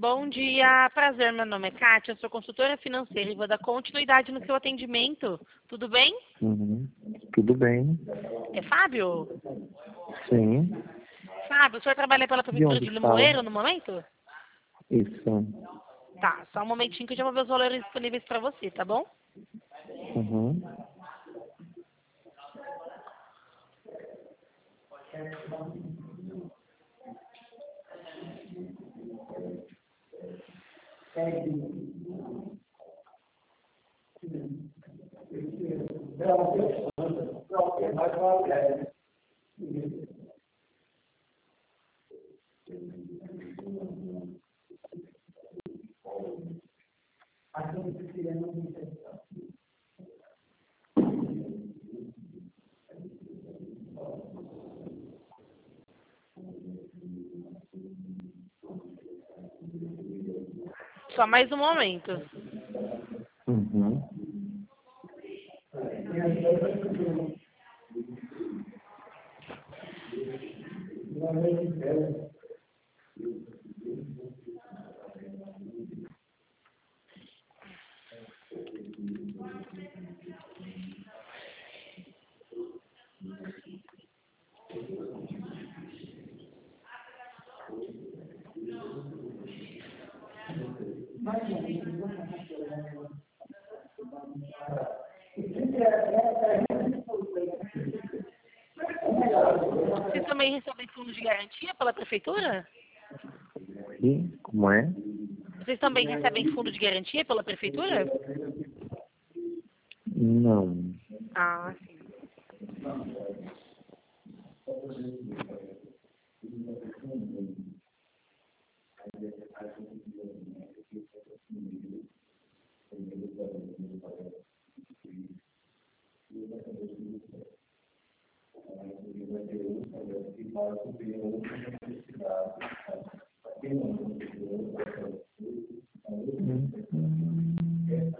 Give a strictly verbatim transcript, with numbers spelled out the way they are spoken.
Bom dia, prazer, meu nome é Kátia, eu sou consultora financeira e vou dar continuidade no seu atendimento. Tudo bem? Uhum. Tudo bem. É Fábio? Sim. Fábio, o senhor trabalha pela De prefeitura onde de fala? Limoeiro no momento? Isso. Tá, só um momentinho que eu já vou ver os valores disponíveis para você, tá bom? Uhum. Só mais um momento. Uhum. Vocês também recebem fundo de garantia pela prefeitura? E como é? Vocês também recebem fundo de garantia pela prefeitura? Não. Ah, sim. Uhum.